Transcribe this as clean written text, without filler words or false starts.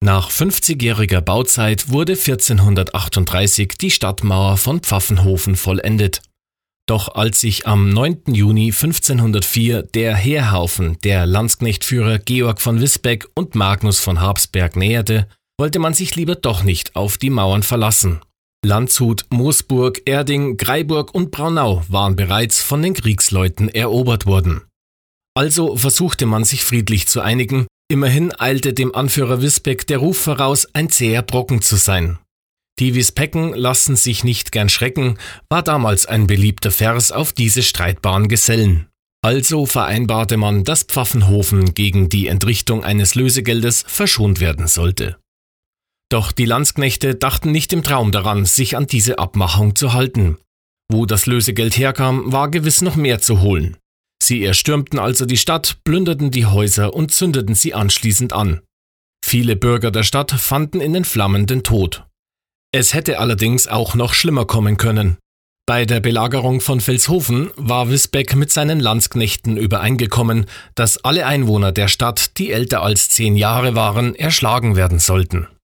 Nach 50-jähriger Bauzeit wurde 1438 die Stadtmauer von Pfaffenhofen vollendet. Doch als sich am 9. Juni 1504 der Heerhaufen der Landsknechtführer Georg von Visbeck und Magnus von Habsberg näherte, wollte man sich lieber doch nicht auf die Mauern verlassen. Landshut, Moosburg, Erding, Greiburg und Braunau waren bereits von den Kriegsleuten erobert worden. Also versuchte man sich friedlich zu einigen, immerhin eilte dem Anführer Visbeck der Ruf voraus, ein zäher Brocken zu sein. Die Visbecken lassen sich nicht gern schrecken, war damals ein beliebter Vers auf diese streitbaren Gesellen. Also vereinbarte man, dass Pfaffenhofen gegen die Entrichtung eines Lösegeldes verschont werden sollte. Doch die Landsknechte dachten nicht im Traum daran, sich an diese Abmachung zu halten. Wo das Lösegeld herkam, war gewiss noch mehr zu holen. Sie erstürmten also die Stadt, plünderten die Häuser und zündeten sie anschließend an. Viele Bürger der Stadt fanden in den Flammen den Tod. Es hätte allerdings auch noch schlimmer kommen können. Bei der Belagerung von Vilshofen war Visbeck mit seinen Landsknechten übereingekommen, dass alle Einwohner der Stadt, die älter als 10 Jahre waren, erschlagen werden sollten.